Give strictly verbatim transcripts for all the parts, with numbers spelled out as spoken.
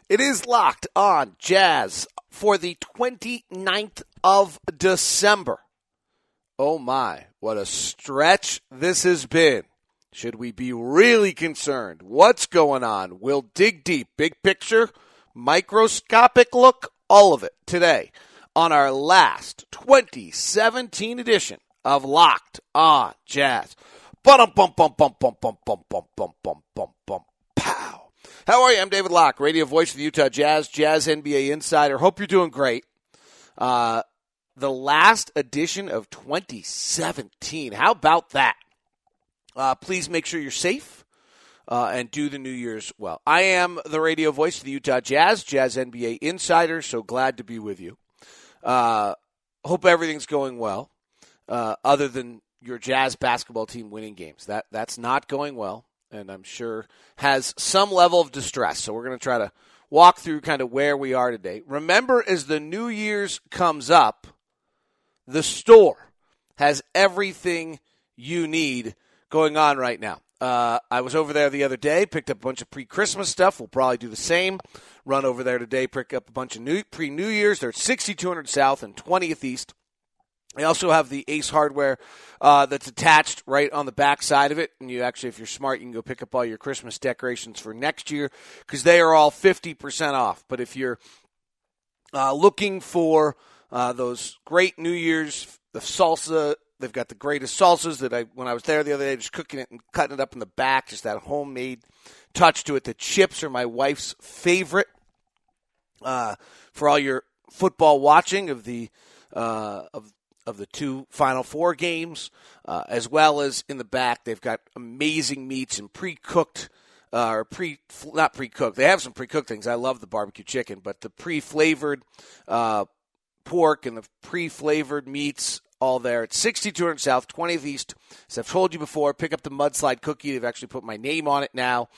It is Locked On Jazz for the twenty-ninth of December. Oh my, what a stretch this has been. Should we be really concerned? What's going on? We'll dig deep. Big picture, microscopic look, all of it today on our last twenty seventeen edition of Locked On Jazz. Bum bum bum bum bum bum bum bum bum bum bum bum pow. How are you? I'm David Locke, radio voice of the Utah Jazz, Jazz N B A insider. Hope you're doing great. Uh, the last edition of twenty seventeen. How about that? Uh, please make sure you're safe uh, and do the New Year's well. I am the radio voice of the Utah Jazz, Jazz N B A insider, so glad to be with you. Uh, hope everything's going well, uh, other than your Jazz basketball team winning games. That That's not going well. And I'm sure has some level of distress. So we're going to try to walk through kind of where we are today. Remember, as the New Year's comes up, the store has everything you need going on right now. Uh, I was over there the other day, picked up a bunch of pre-Christmas stuff. We'll probably do the same. Run over there today, pick up a bunch of new pre-New Year's. They're at sixty-two hundred South and twentieth East. They also have the Ace hardware uh, that's attached right on the back side of it. And you actually, if you're smart, you can go pick up all your Christmas decorations for next year because they are all fifty percent off. But if you're uh, looking for uh, those great New Year's, the salsa, they've got the greatest salsas that I, when I was there the other day, just cooking it and cutting it up in the back, just that homemade touch to it. The chips are my wife's favorite uh, for all your football watching of the uh, of of the two Final Four games, uh, as well as in the back, they've got amazing meats and pre-cooked, uh, or pre, not pre-cooked. They have some pre-cooked things. I love the barbecue chicken, but the pre-flavored uh, pork and the pre-flavored meats, all there. It's sixty-two hundred South, twentieth East. As I've told you before, pick up the mudslide cookie. They've actually put my name on it now.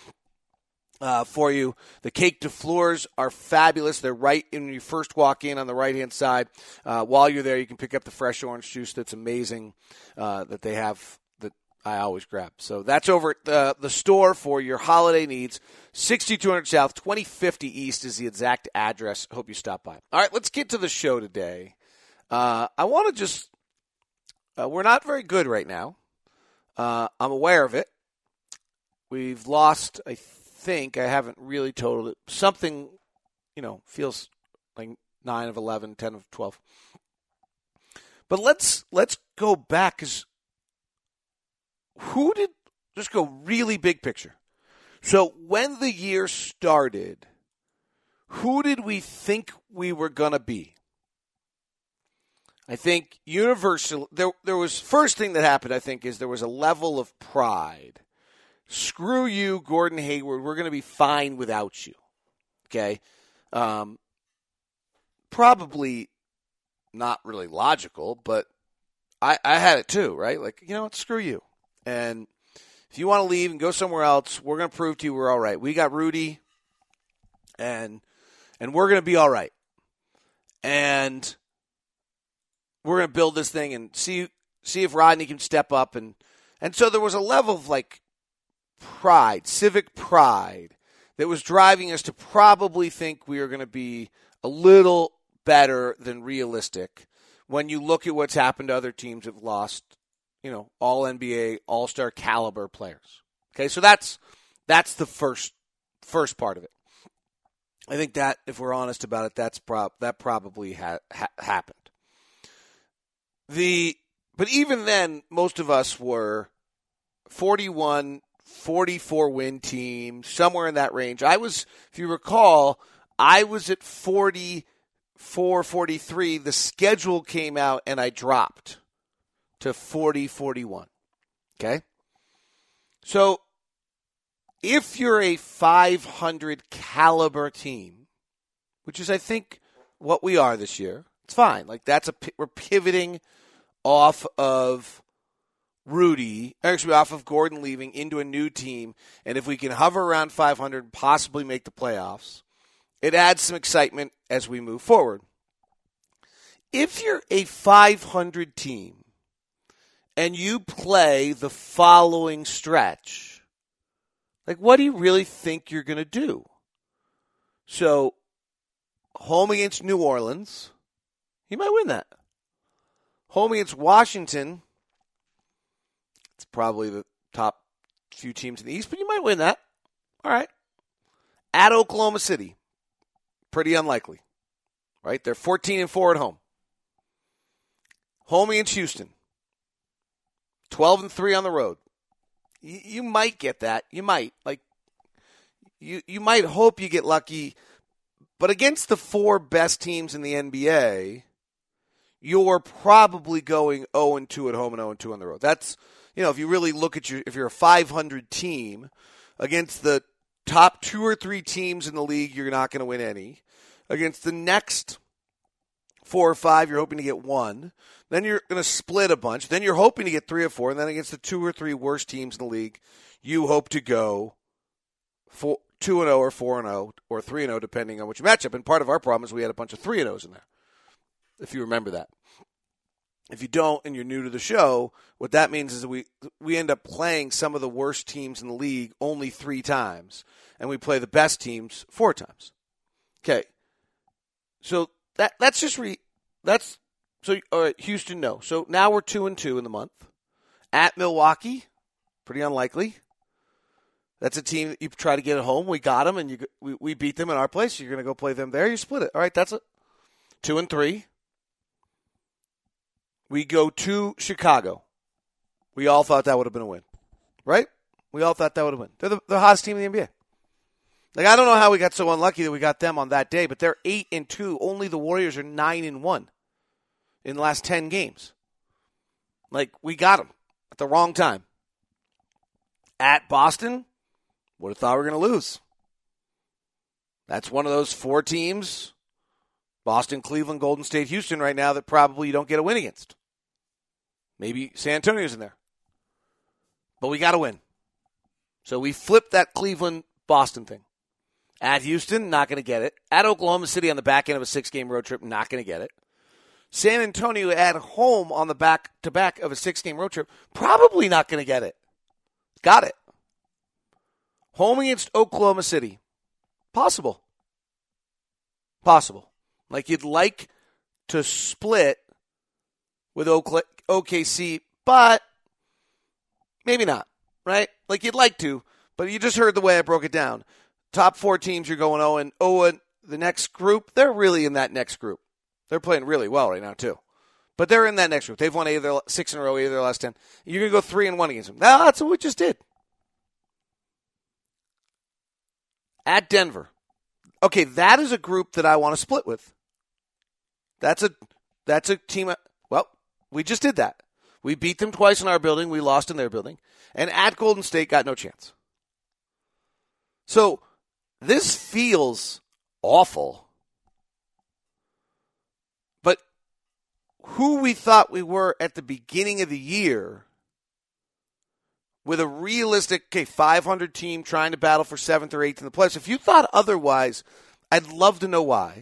Uh, for you. The cake de fleurs are fabulous. They're right in when you first walk in on the right-hand side. Uh, while you're there, you can pick up the fresh orange juice that's amazing uh, that they have that I always grab. So that's over at the, the store for your holiday needs. sixty-two hundred South, twenty fifty East is the exact address. Hope you stop by. All right, let's get to the show today. Uh, I want to just uh, – we're not very good right now. Uh, I'm aware of it. We've lost, I think, think I haven't really totaled it. Something, you know, feels like nine of eleven, ten of twelve. But let's let's go back, because who did, just go really big picture. So when the year started, who did we think we were going to be? I think universal, there, there was, first thing that happened, I think, is there was a level of pride. Screw you, Gordon Hayward. We're going to be fine without you. Okay? Um, probably not really logical, but I, I had it too, right? Like, you know what? Screw you. And if you want to leave and go somewhere else, we're going to prove to you we're all right. We got Rudy, and and we're going to be all right. And we're going to build this thing and see see if Rodney can step up. And, and so there was a level of, like, pride, civic pride, that was driving us to probably think we were going to be a little better than realistic when you look at what's happened to other teams that have lost, you know, all N B A, all-star caliber players. Okay, so that's that's the first first part of it. I think that, if we're honest about it, that's prob- that probably ha- ha- happened. The but even then, most of us were forty-one, forty-four win team, somewhere in that range. I was, if you recall, I was at forty-four, forty-three. The schedule came out and I dropped to forty, forty-one. Okay? So if you're a five hundred caliber team, which is, I think, what we are this year, it's fine. Like, that's a, we're pivoting off of Rudy, actually off of Gordon leaving into a new team, and if we can hover around five hundred and possibly make the playoffs, it adds some excitement as we move forward. If you're a five hundred team and you play the following stretch, like, what do you really think you're going to do? So, home against New Orleans, you might win that. Home against Washington, it's probably the top few teams in the East, but you might win that. All right. At Oklahoma City, pretty unlikely, right? They're fourteen and four at home. Home against Houston, twelve and three on the road. You, you might get that. You might. Like, you, you might hope you get lucky. But against the four best teams in the N B A, you're probably going oh and two at home and oh and two on the road. That's, you know, if you really look at your, if you're a five hundred team against the top two or three teams in the league, you're not going to win any. Against the next four or five, you're hoping to get one. Then you're going to split a bunch. Then you're hoping to get three or four. And then against the two or three worst teams in the league, you hope to go four, two and oh or four and oh or three and oh, depending on which matchup. And part of our problem is we had a bunch of three and ohs in there, if you remember that. If you don't and you're new to the show, what that means is that we we end up playing some of the worst teams in the league only three times, and we play the best teams four times. Okay, so that that's just re that's so. All right, Houston, no. So now we're two and two in the month. At Milwaukee, pretty unlikely. That's a team that you try to get at home. We got them, and you we, we beat them in our place. You're going to go play them there. You split it. All right, that's it. Two and three. We go to Chicago. We all thought that would have been a win, right? We all thought that would have been. They're the, the hottest team in the N B A. Like, I don't know how we got so unlucky that we got them on that day, but they're eight and two. Only the Warriors are nine and one in the last ten games. Like, we got them at the wrong time. At Boston, would have thought we were going to lose. That's one of those four teams, Boston, Cleveland, Golden State, Houston right now, that probably you don't get a win against. Maybe San Antonio's in there. But we got to win. So we flipped that Cleveland-Boston thing. At Houston, not going to get it. At Oklahoma City on the back end of a six-game road trip, not going to get it. San Antonio at home on the back-to-back of a six-game road trip, probably not going to get it. Got it. Home against Oklahoma City. Possible. Possible. Like, you'd like to split with O K C, but maybe not, right? Like, you'd like to, but you just heard the way I broke it down. Top four teams, you're going oh and oh, and the next group, they're really in that next group. They're playing really well right now, too. But they're in that next group. They've won eight of their six in a row, eight of their last ten. You're going to go three and one against them. Now, that's what we just did. At Denver. Okay, that is a group that I want to split with. That's a that's a team. Well, we just did that. We beat them twice in our building. We lost in their building. And at Golden State, got no chance. So this feels awful. But who we thought we were at the beginning of the year, with a realistic, okay, five hundred team trying to battle for seventh or eighth in the playoffs, if you thought otherwise, I'd love to know why.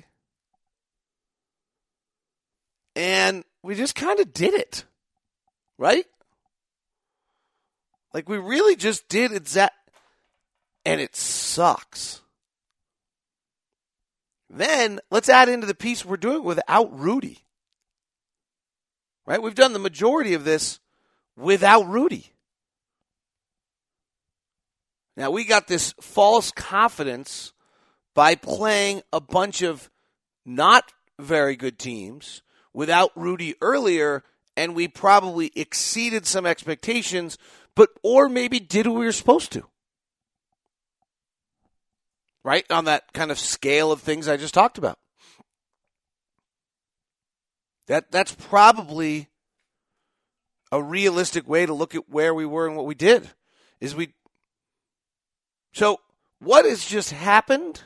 And we just kind of did it, right? Like, we really just did exact, and it sucks. Then, let's add into the piece we're doing without Rudy. Right? We've done the majority of this without Rudy. Now, we got this false confidence by playing a bunch of not very good teams without Rudy earlier, and we probably exceeded some expectations, but or maybe did what we were supposed to. Right? On that kind of scale of things I just talked about. That that's probably a realistic way to look at where we were and what we did. Is we So what has just happened?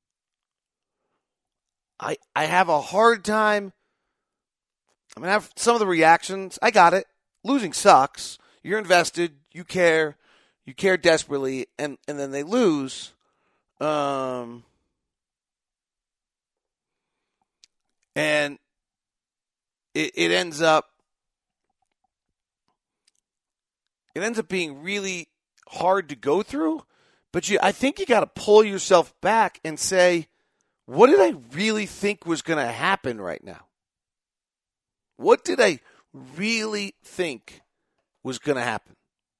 I I have a hard time. I mean, I have some of the reactions. I got it. Losing sucks. You're invested. You care. You care desperately, and, and then they lose. Um, and it it ends up it ends up being really hard to go through. But you, I think you got to pull yourself back and say, what did I really think was going to happen right now? What did I really think was going to happen?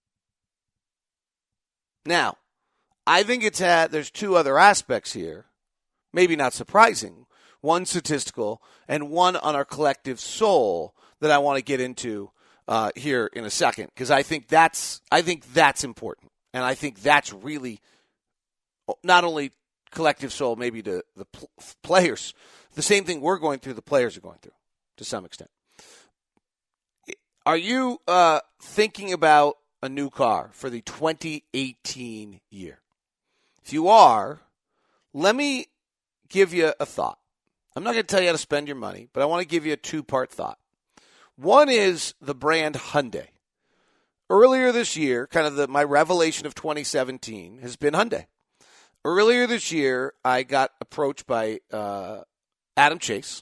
Now, I think it's had, there's two other aspects here, maybe not surprising. One statistical and one on our collective soul that I want to get into uh, here in a second, because I think that's I think that's important, and I think that's really not only collective soul, maybe to the pl- players. The same thing we're going through, the players are going through to some extent. Are you uh, thinking about a new car for the twenty eighteen year? If you are, let me give you a thought. I'm not going to tell you how to spend your money, but I want to give you a two-part thought. One is the brand Hyundai. Earlier this year, kind of the, my revelation of twenty seventeen has been Hyundai. Earlier this year, I got approached by uh, Adam Chase,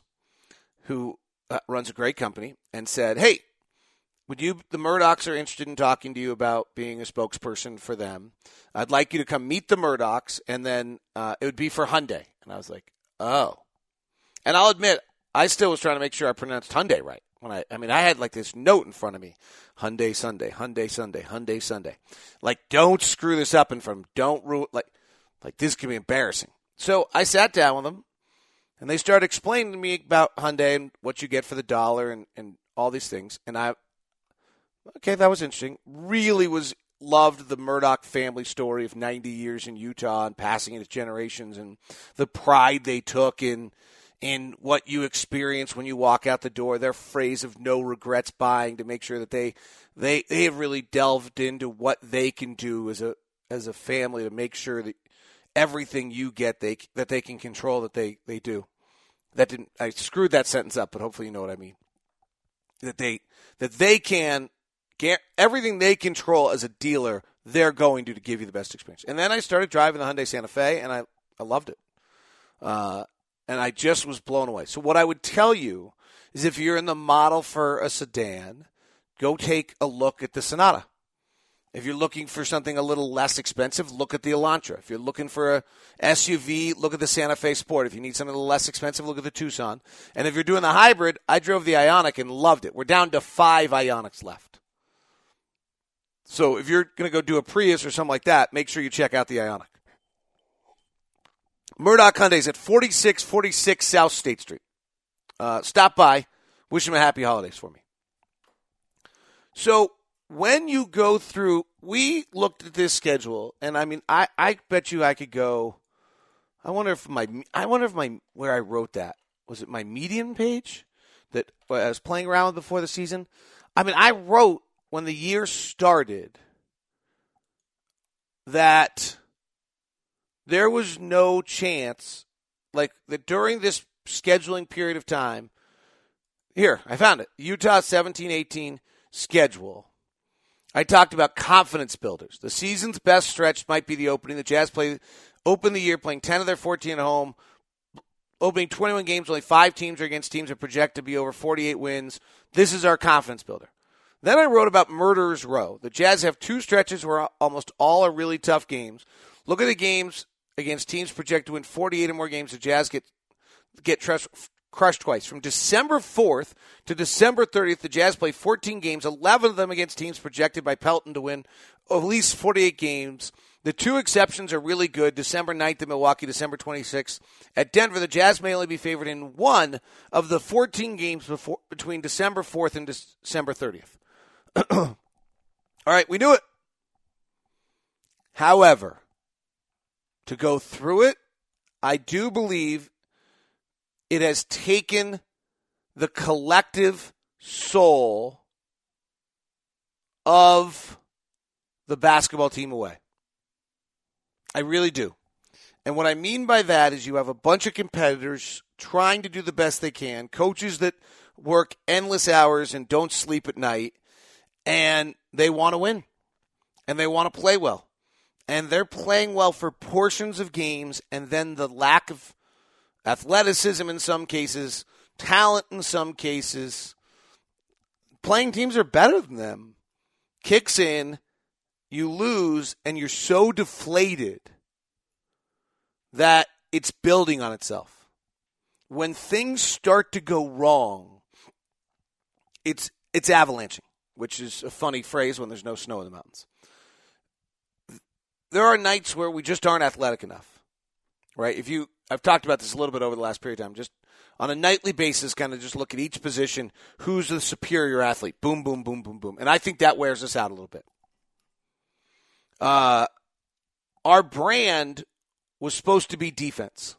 who uh, runs a great company, and said, hey, would you, the Murdochs are interested in talking to you about being a spokesperson for them. I'd like you to come meet the Murdochs, and then uh, it would be for Hyundai. And I was like, oh. And I'll admit, I still was trying to make sure I pronounced Hyundai right. When I, I mean, I had like this note in front of me, Hyundai Sunday, Hyundai Sunday, Hyundai Sunday. Like, don't screw this up in front of them. Don't ruin, like, like this can be embarrassing. So I sat down with them, and they started explaining to me about Hyundai and what you get for the dollar and, and all these things. And I, okay, that was interesting. Really was loved the Murdoch family story of ninety years in Utah and passing it to generations and the pride they took in in what you experience when you walk out the door. Their phrase of no regrets buying, to make sure that they they they have really delved into what they can do as a as a family to make sure that everything you get they that they can control, that they, they do. That didn't I screwed that sentence up, but hopefully you know what I mean. That they that they can get everything they control as a dealer, they're going to to give you the best experience. And then I started driving the Hyundai Santa Fe, and I, I loved it. Uh, and I just was blown away. So what I would tell you is, if you're in the model for a sedan, go take a look at the Sonata. If you're looking for something a little less expensive, look at the Elantra. If you're looking for a S U V, look at the Santa Fe Sport. If you need something a little less expensive, look at the Tucson. And if you're doing the hybrid, I drove the Ioniq and loved it. We're down to five Ioniqs left. So if you're going to go do a Prius or something like that, make sure you check out the Ioniq. Murdoch Hyundai's at forty-six forty-six South State Street. Uh, stop by. Wish them a happy holidays for me. So when you go through, we looked at this schedule, and I mean, I, I bet you I could go. I wonder if my, I wonder if my, where I wrote that, was it my Medium page that I was playing around with before the season? I mean, I wrote when the year started that there was no chance, like that during this scheduling period of time. Here, I found it. Utah seventeen eighteen schedule. I talked about confidence builders. The season's best stretch might be the opening. The Jazz play open the year playing ten of their fourteen at home, opening twenty-one games. Only five teams are against teams that project to be over forty-eight wins. This is our confidence builder. Then I wrote about Murderers Row. The Jazz have two stretches where almost all are really tough games. Look at the games against teams projected to win forty-eight or more games. The Jazz get get trust. crushed twice. From December fourth to December thirtieth, the Jazz play fourteen games, eleven of them against teams projected by Pelton to win at least forty-eight games. The two exceptions are really good. December ninth at Milwaukee, December twenty-sixth at Denver. The Jazz may only be favored in one of the fourteen games before, between December fourth and December thirtieth. All right, we knew it. However, to go through it, I do believe it has taken the collective soul of the basketball team away. I really do. And what I mean by that is you have a bunch of competitors trying to do the best they can, coaches that work endless hours and don't sleep at night, and they want to win, and they want to play well. And they're playing well for portions of games, and then the lack of athleticism in some cases, talent in some cases, playing teams are better than them, kicks in, you lose, and you're so deflated that it's building on itself. when things start to go wrong, it's it's avalanching, which is a funny phrase when there's no snow in the mountains. There are nights where we just aren't athletic enough, right? If you, I've talked about this a little bit over the last period of time, just on a nightly basis, kind of just look at each position, who's the superior athlete, boom, boom, boom, boom, boom. And I think that wears us out a little bit. Uh, our brand was supposed to be defense.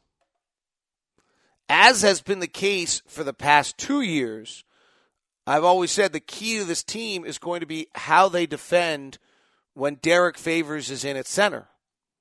As has been the case for the past two years, I've always said the key to this team is going to be how they defend when Derek Favors is in at center.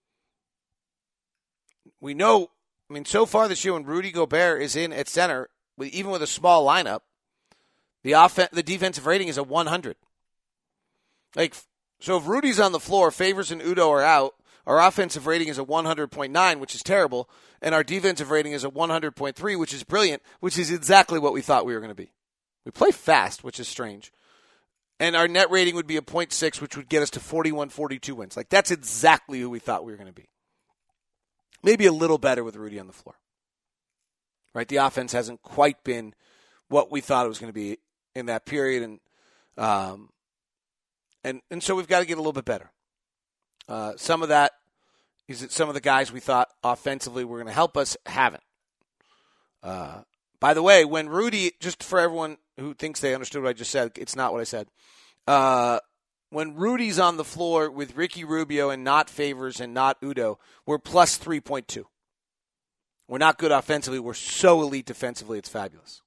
We know, I mean, so far this year when Rudy Gobert is in at center, even with a small lineup, the offen- the defensive rating is a one hundred. Like, so if Rudy's on the floor, Favors and Udoh are out, our offensive rating is a one hundred point nine, which is terrible, and our defensive rating is a one hundred point three, which is brilliant, which is exactly what we thought we were going to be. We play fast, which is strange. And our net rating would be a point six, which would get us to forty-one forty-two wins. Like, that's exactly who we thought we were going to be. Maybe a little better with Rudy on the floor. Right? The offense hasn't quite been what we thought it was going to be in that period. And um, and, and so we've got to get a little bit better. Uh, some of that is that some of the guys we thought offensively were going to help us haven't. Uh, by the way, when Rudy, just for everyone who thinks they understood what I just said, it's not what I said. Uh, when Rudy's on the floor with Ricky Rubio and not Favors and not Udoh, we're plus three point two. We're not good offensively. We're so elite defensively, it's fabulous.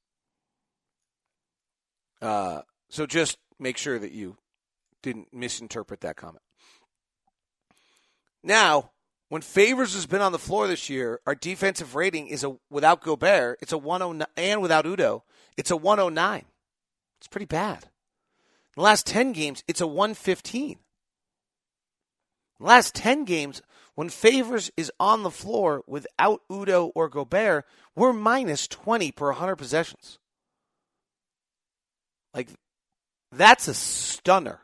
Uh, so just make sure that you didn't misinterpret that comment. Now, when Favors has been on the floor this year, our defensive rating is a, without Gobert, it's a one oh nine, and without Udoh, it's a one oh nine. It's pretty bad. In the last ten games, it's a one fifteen. In the last ten games, when Favors is on the floor without Udoh or Gobert, we're minus twenty per one hundred possessions. Like, that's a stunner.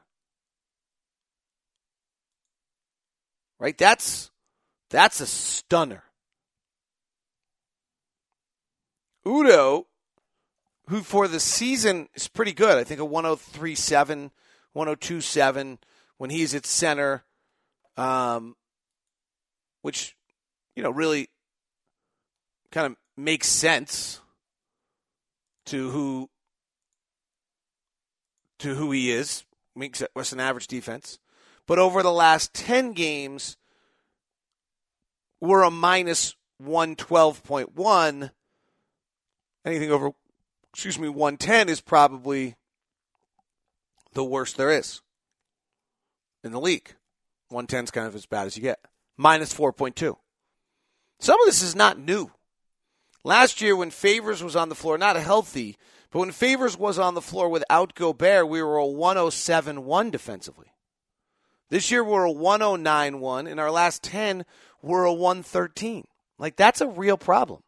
Right? That's that's a stunner. Udoh, who for the season is pretty good. I think a one oh three point seven, one oh two point seven when he's at center, um, which, you know, really kind of makes sense to who to who he is. Makes it Western average defense. But over the last ten games, we're a minus one twelve point one. Anything over, excuse me, one ten is probably the worst there is in the league. one ten is kind of as bad as you get. Minus four point two. Some of this is not new. Last year when Favors was on the floor, not healthy, but when Favors was on the floor without Gobert, we were a one oh seven point one defensively. This year we're a one oh nine point one. In our last ten, we're a one thirteen. Like, that's a real problem.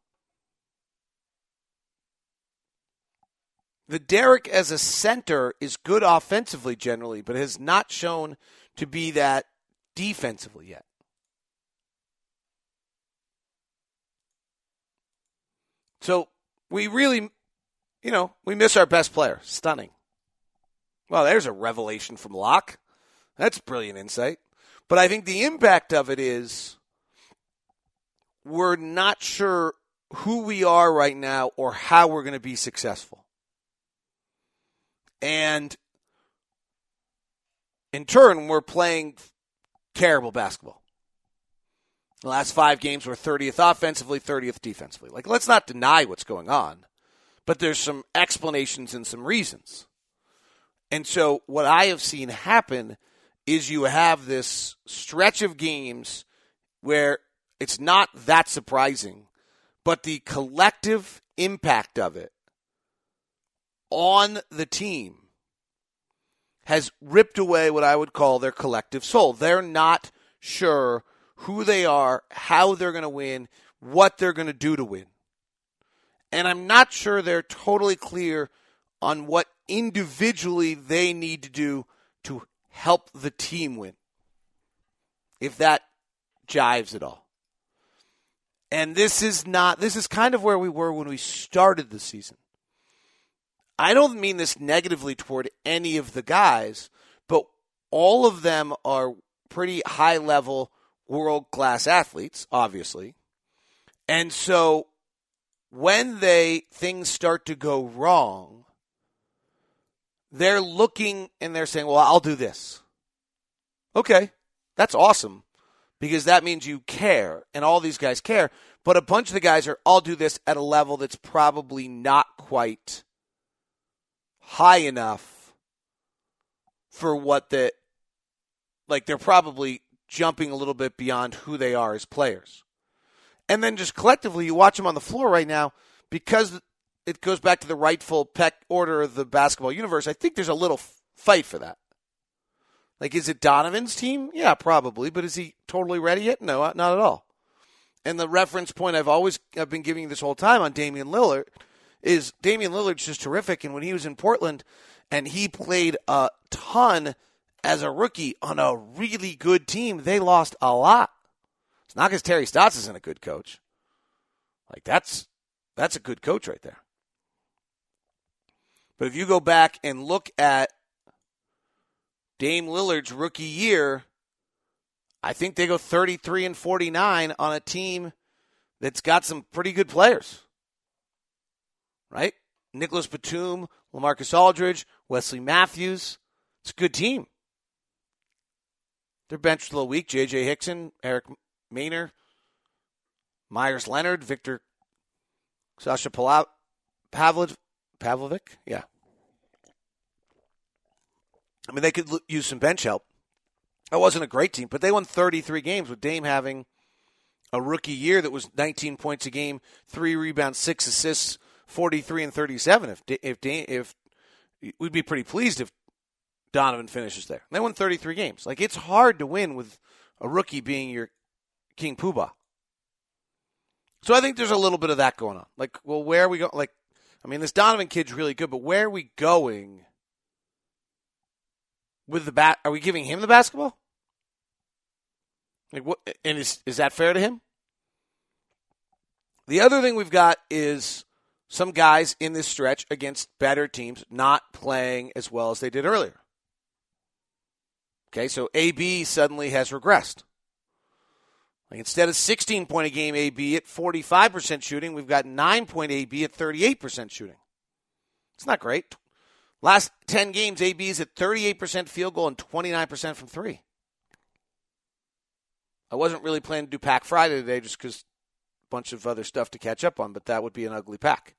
The Derek as a center is good offensively generally, but has not shown to be that defensively yet. So we really, you know, we miss our best player. Stunning. Well, there's a revelation from Locke. That's brilliant insight. But I think the impact of it is we're not sure who we are right now or how we're going to be successful. And in turn, we're playing terrible basketball. The last five games were thirtieth offensively, thirtieth defensively. Like, let's not deny what's going on, but there's some explanations and some reasons. And so what I have seen happen is you have this stretch of games where it's not that surprising, but the collective impact of it on the team has ripped away what I would call their collective soul. They're not sure who they are, how they're going to win, what they're going to do to win. And I'm not sure they're totally clear on what individually they need to do to help the team win, if that jives at all. And this is not, this is kind of where we were when we started the season. I don't mean this negatively toward any of the guys, but all of them are pretty high-level, world-class athletes, obviously. And so when they things start to go wrong, they're looking and they're saying, well, I'll do this. Okay, that's awesome because that means you care, and all these guys care. But a bunch of the guys are, I'll do this at a level that's probably not quite high enough for what the, like they're probably jumping a little bit beyond who they are as players. And then just collectively, you watch them on the floor right now, because it goes back to the rightful peck order of the basketball universe. I think there's a little fight for that. Like, is it Donovan's team? Yeah, probably. But is he totally ready yet? No, not at all. And the reference point I've always I've been giving this whole time on Damian Lillard is Damian Lillard's just terrific. And when he was in Portland and he played a ton as a rookie on a really good team, they lost a lot. It's not because Terry Stotts isn't a good coach. Like, that's that's a good coach right there. But if you go back and look at Dame Lillard's rookie year, I think they go thirty-three and forty-nine on a team that's got some pretty good players. Right? Nicholas Batum, LaMarcus Aldridge, Wesley Matthews. It's a good team. Their bench was a little weak. J J Hickson, Eric Maynard, Myers Leonard, Victor Sasha Pavlovic. Pavlovic? Yeah. I mean, they could l- use some bench help. That wasn't a great team, but they won thirty-three games with Dame having a rookie year that was nineteen points a game, three rebounds, six assists, forty-three and thirty-seven. If if Dame, if we'd be pretty pleased if Donovan finishes there. They won thirty-three games. Like, it's hard to win with a rookie being your King Poobah. So I think there's a little bit of that going on. Like, well, where are we going? Like, I mean, this Donovan kid's really good, but where are we going with the bat? Are we giving him the basketball? Like, what? And is is that fair to him? The other thing we've got is some guys in this stretch against better teams not playing as well as they did earlier. Okay, so A B suddenly has regressed. Like, instead of sixteen-point a game A B at forty-five percent shooting, we've got nine-point A B at thirty-eight percent shooting. It's not great. Last ten games, A B is at thirty-eight percent field goal and twenty-nine percent from three. I wasn't really planning to do Pack Friday today just because a bunch of other stuff to catch up on, but that would be an ugly pack.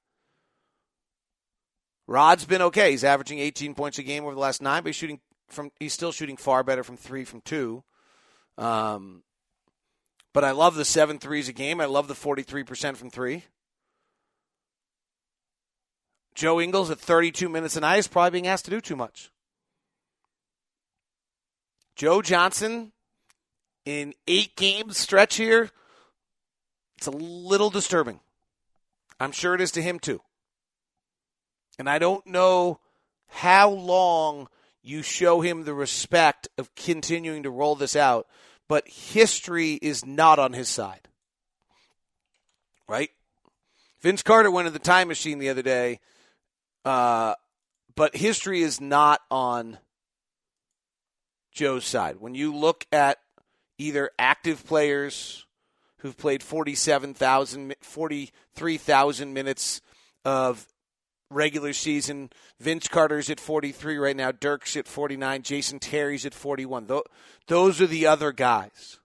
Rod's been okay. He's averaging eighteen points a game over the last nine, but he's shooting from he's still shooting far better from three from two. Um, but I love the seven threes a game. I love the forty-three percent from three. Joe Ingles at thirty-two minutes a night is probably being asked to do too much. Joe Johnson in eight games stretch here, it's a little disturbing. I'm sure it is to him too. And I don't know how long you show him the respect of continuing to roll this out, but history is not on his side. Right? Vince Carter went in the time machine the other day, uh, but history is not on Joe's side. When you look at either active players who've played forty-seven thousand, forty-three thousand minutes of regular season. Vince Carter's at forty-three right now. Dirk's at forty-nine. Jason Terry's at forty-one. Those are the other guys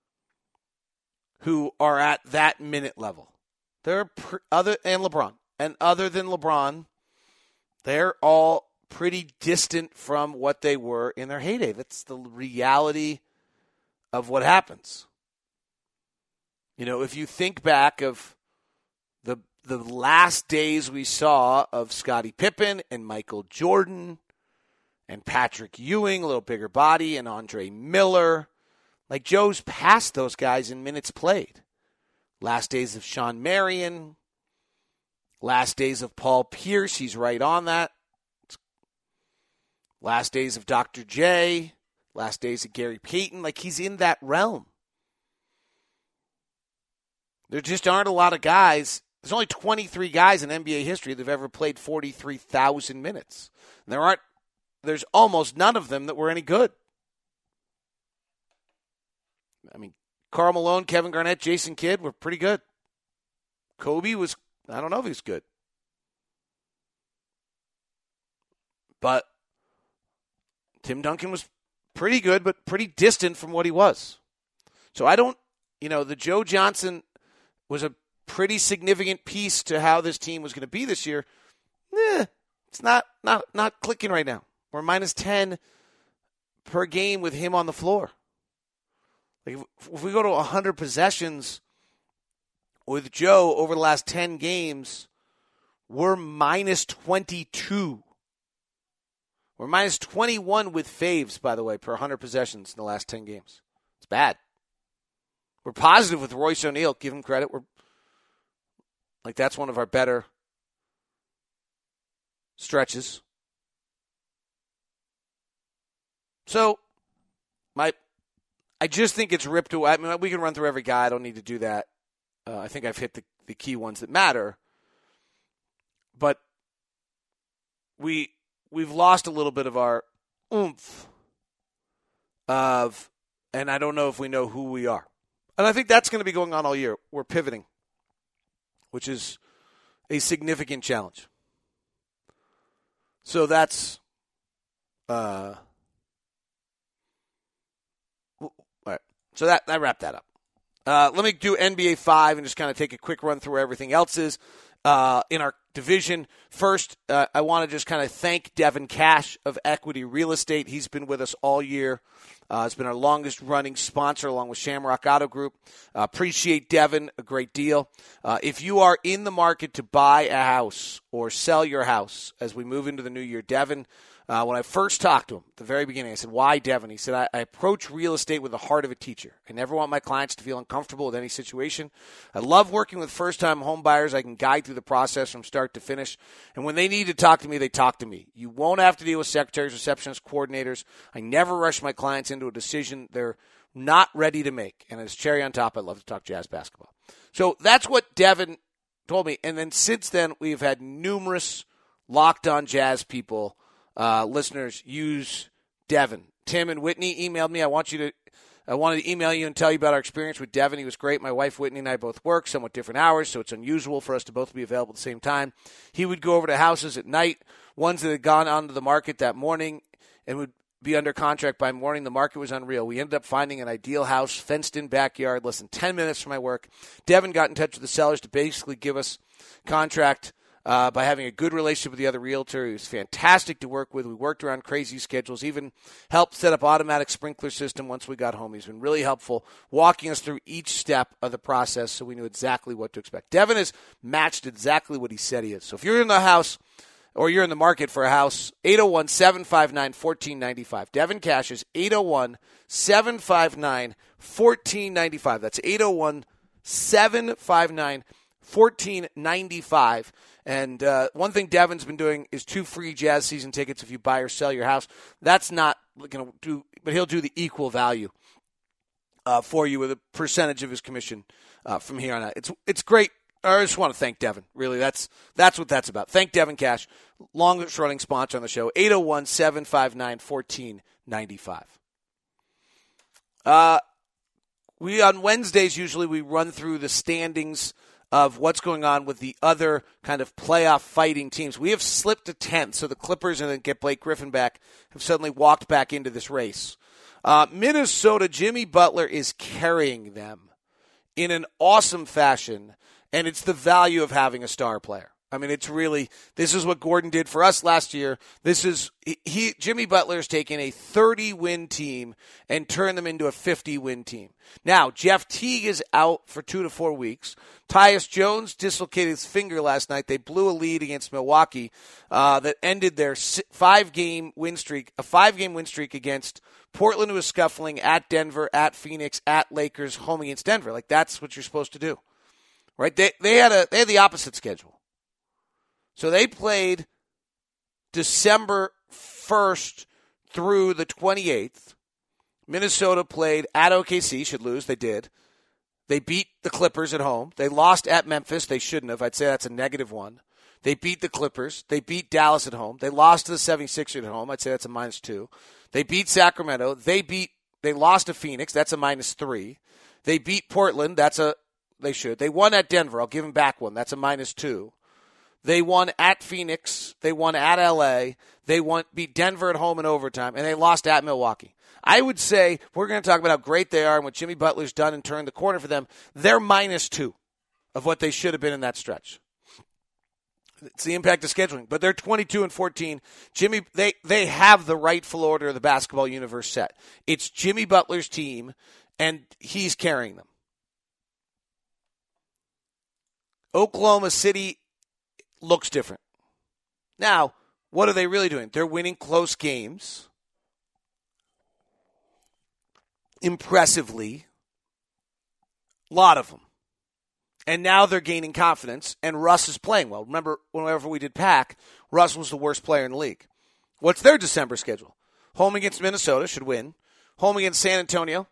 who are at that minute level. They're pr- other and LeBron. And other than LeBron, they're all pretty distant from what they were in their heyday. That's the reality of what happens. You know, if you think back of the the last days we saw of Scottie Pippen and Michael Jordan and Patrick Ewing, a little bigger body, and Andre Miller, like Joe's past those guys in minutes played. Last days of Sean Marion, last days of Paul Pierce, he's right on that. Last days of Doctor J, last days of Gary Payton, like he's in that realm. There just aren't a lot of guys. There's only twenty-three guys in N B A history that have ever played forty-three thousand minutes. And there aren't. There's almost none of them that were any good. I mean, Karl Malone, Kevin Garnett, Jason Kidd were pretty good. Kobe was, I don't know if he was good. But Tim Duncan was pretty good, but pretty distant from what he was. So I don't, you know, the Joe Johnson was a pretty significant piece to how this team was going to be this year. Eh, it's not, not, not clicking right now. We're minus ten per game with him on the floor. Like if, if we go to one hundred possessions with Joe over the last ten games, we're minus twenty-two. We're minus twenty-one with Faves, by the way, per one hundred possessions in the last ten games. It's bad. We're positive with Royce O'Neal. Give him credit. We're like that's one of our better stretches. So, my, I just think it's ripped away. I mean, we can run through every guy. I don't need to do that. Uh, I think I've hit the, the key ones that matter. But we we've lost a little bit of our oomph of, and I don't know if we know who we are. And I think that's going to be going on all year. We're pivoting, which is a significant challenge. So that's, uh, all right. So that I wrapped that up. Uh, let me do N B A five and just kind of take a quick run through everything else is uh, in our division. First, uh, I want to just kind of thank Devin Cash of Equity Real Estate. He's been with us all year. Uh, it's been our longest running sponsor along with Shamrock Auto Group. Uh, appreciate Devin a great deal. Uh, if you are in the market to buy a house or sell your house as we move into the new year, Devin, uh, when I first talked to him at the very beginning, I said, why Devin? He said, I, I approach real estate with the heart of a teacher. I never want my clients to feel uncomfortable with any situation. I love working with first-time home buyers. I can guide through the process from start to finish. And when they need to talk to me, they talk to me. You won't have to deal with secretaries, receptionists, coordinators. I never rush my clients into a decision they're not ready to make. And as cherry on top, I love to talk Jazz basketball. So that's what Devin told me. And then since then, we've had numerous Locked On Jazz people, uh, listeners, use Devin. Tim and Whitney emailed me. I want you to, I wanted to email you and tell you about our experience with Devin. He was great. My wife Whitney and I both work somewhat different hours, so it's unusual for us to both be available at the same time. He would go over to houses at night, ones that had gone onto the market that morning, and would be under contract by morning. The market was unreal. We ended up finding an ideal house, fenced-in backyard, less than ten minutes from my work. Devin got in touch with the sellers to basically give us contract uh, by having a good relationship with the other realtor. He was fantastic to work with. We worked around crazy schedules, even helped set up automatic sprinkler system once we got home. He's been really helpful, walking us through each step of the process so we knew exactly what to expect. Devin has matched exactly what he said he is. So if you're in the house or you're in the market for a house, eight oh one, seven five nine, one four nine five. Devin Cash is eight oh one, seven five nine, one four nine five. That's eight oh one, seven five nine, one four nine five. And uh, one thing Devin's been doing is two free Jazz season tickets if you buy or sell your house. That's not going to do, but he'll do the equal value uh, for you with a percentage of his commission uh, from here on out. It's it's great. I just want to thank Devin. Really, that's that's what that's about. Thank Devin Cash, longest running sponsor on the show. eight oh one, seven five nine, one four nine five. Uh, we on Wednesdays usually we run through the standings of what's going on with the other kind of playoff fighting teams. We have slipped to tenth, so the Clippers and then get Blake Griffin back have suddenly walked back into this race. Uh, Minnesota, Jimmy Butler is carrying them in an awesome fashion, and it's the value of having a star player. I mean, it's really, this is what Gordon did for us last year. This is, he, Jimmy Butler's taken a thirty-win team and turned them into a fifty-win team. Now, Jeff Teague is out for two to four weeks. Tyus Jones dislocated his finger last night. They blew a lead against Milwaukee uh, that ended their five-game win streak, a five-game win streak against Portland, who was scuffling, at Denver, at Phoenix, at Lakers, home against Denver. Like, that's what you're supposed to do, right? They they had a they had the opposite schedule. So they played December first through the twenty-eighth. Minnesota played at O K C, should lose, they did. They beat the Clippers at home. They lost at Memphis. They shouldn't have. I'd say that's a negative one. They beat the Clippers. They beat Dallas at home. They lost to the seventy-sixers at home. I'd say that's a minus two. They beat Sacramento. They beat. They lost to Phoenix. That's a minus three. They beat Portland. That's a. They should. They won at Denver. I'll give them back one. That's a minus two. They won at Phoenix. They won at L A. They won beat Denver at home in overtime, and they lost at Milwaukee. I would say, we're going to talk about how great they are and what Jimmy Butler's done and turned the corner for them. They're minus two of what they should have been in that stretch. It's the impact of scheduling. But they're twenty-two and fourteen. Jimmy, they, they have the rightful order of the basketball universe set. It's Jimmy Butler's team, and he's carrying them. Oklahoma City looks different. Now, what are they really doing? They're winning close games. Impressively, a lot of them. And now they're gaining confidence, and Russ is playing well. Remember, whenever we did Pack, Russ was the worst player in the league. What's their December schedule? Home against Minnesota, should win. Home against San Antonio.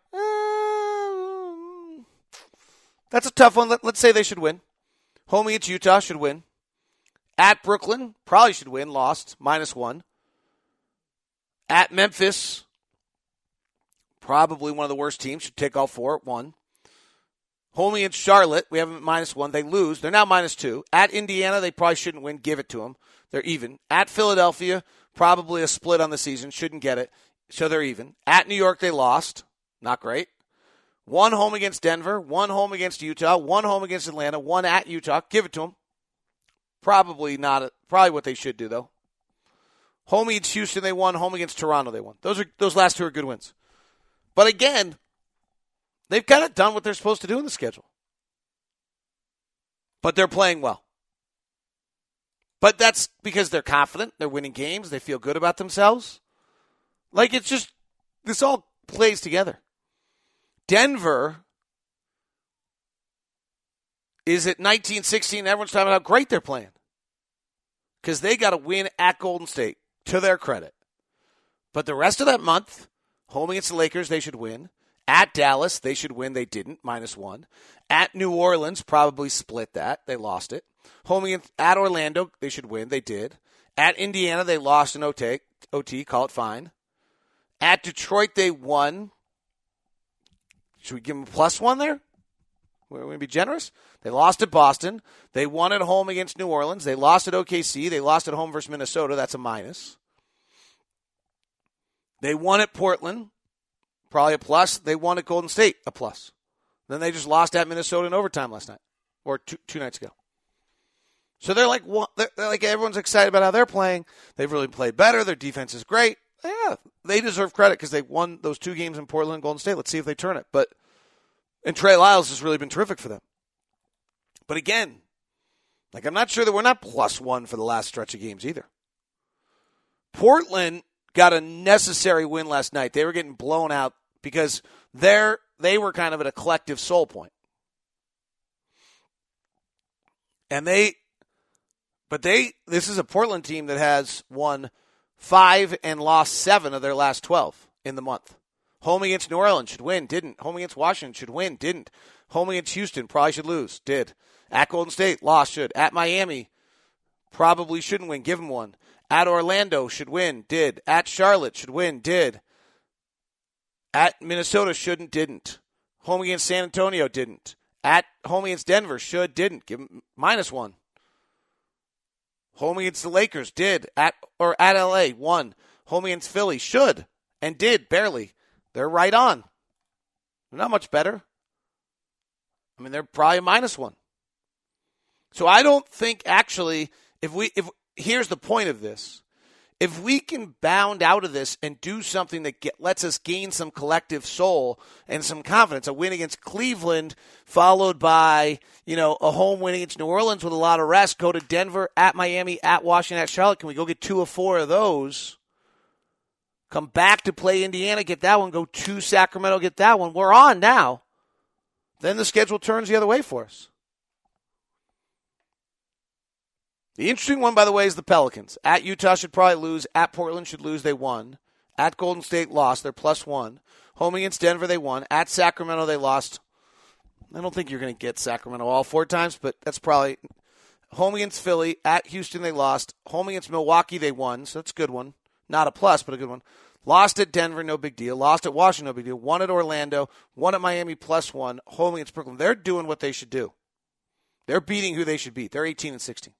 Uh, that's a tough one. Let, let's say they should win. Home against Utah, should win. At Brooklyn, probably should win. Lost, minus one. At Memphis, probably one of the worst teams. Should take all four at one. Home against Charlotte, we have them at minus one. They lose. They're now minus two. At Indiana, they probably shouldn't win. Give it to them. They're even. At Philadelphia, probably a split on the season. Shouldn't get it. So they're even. At New York, they lost. Not great. One home against Denver. One home against Utah. One home against Atlanta. One at Utah. Give it to them. Probably not. Probably what they should do, though. Home against Houston, they won. Home against Toronto, they won. Those are those last two are good wins. But again, they've kind of done what they're supposed to do in the schedule. But they're playing well. But that's because they're confident. They're winning games. They feel good about themselves. Like, it's just, this all plays together. Denver is at nineteen sixteen. Everyone's talking about how great they're playing. Because they got to win at Golden State, to their credit. But the rest of that month, home against the Lakers, they should win. At Dallas, they should win. They didn't, minus one. At New Orleans, probably split that. They lost it. Home against, at Orlando, they should win. They did. At Indiana, they lost in O T. O T, call it fine. At Detroit, they won. Should we give them a plus one there? We're going to be generous. They lost at Boston. They won at home against New Orleans. They lost at O K C. They lost at home versus Minnesota. That's a minus. They won at Portland. Probably a plus. They won at Golden State. A plus. Then they just lost at Minnesota in overtime last night. Or two, two nights ago. So they're like, they're like everyone's excited about how they're playing. They've really played better. Their defense is great. Yeah, they deserve credit because they won those two games in Portland and Golden State. Let's see if they turn it. But and Trey Lyles has really been terrific for them. But again, like I'm not sure that we're not plus one for the last stretch of games either. Portland got a necessary win last night. They were getting blown out because they're they were kind of at a collective soul point. And they but they this is a Portland team that has won five and lost seven of their last twelve in the month. Home against New Orleans should win, didn't. Home against Washington should win, didn't. Home against Houston probably should lose, did. At Golden State, lost, should. At Miami, probably shouldn't win, give them one. At Orlando, should win, did. At Charlotte, should win, did. At Minnesota, shouldn't, didn't. Home against San Antonio, didn't. At home against Denver, should, didn't. Give them minus one. Home against the Lakers, did. At or at L A, won. Home against Philly, should, and did, barely. They're right on. They're not much better. I mean, they're probably a minus one. So I don't think actually, if we, if here's the point of this, if we can bound out of this and do something that get, lets us gain some collective soul and some confidence, a win against Cleveland followed by, you know, a home win against New Orleans with a lot of rest, go to Denver, at Miami, at Washington, at Charlotte. Can we go get two or four of those? Come back to play Indiana, get that one. Go to Sacramento, get that one. We're on now. Then the schedule turns the other way for us. The interesting one, by the way, is the Pelicans. At Utah should probably lose. At Portland should lose. They won. At Golden State lost. They're plus one. Home against Denver, they won. At Sacramento, they lost. I don't think you're going to get Sacramento all four times, but that's probably home against Philly. At Houston, they lost. Home against Milwaukee, they won, so that's a good one. Not a plus, but a good one. Lost at Denver, no big deal. Lost at Washington, no big deal. Won at Orlando. Won at Miami, plus one. Home against Brooklyn. They're doing what they should do. They're beating who they should beat. They're eighteen and sixteen.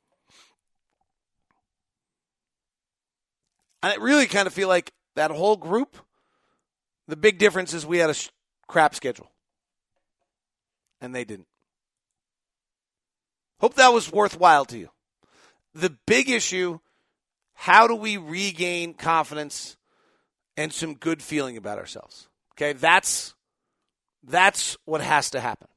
And I really kind of feel like that whole group, the big difference is we had a sh- crap schedule. And they didn't. Hope that was worthwhile to you. The big issue, how do we regain confidence and some good feeling about ourselves? Okay, that's that's what has to happen.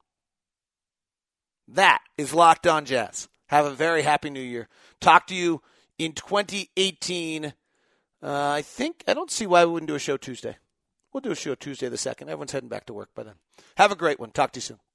That is Locked On Jazz. Have a very happy new year. Talk to you in twenty eighteen. Uh, I think, I don't see why we wouldn't do a show Tuesday. We'll do a show Tuesday the second. Everyone's heading back to work by then. Have a great one. Talk to you soon.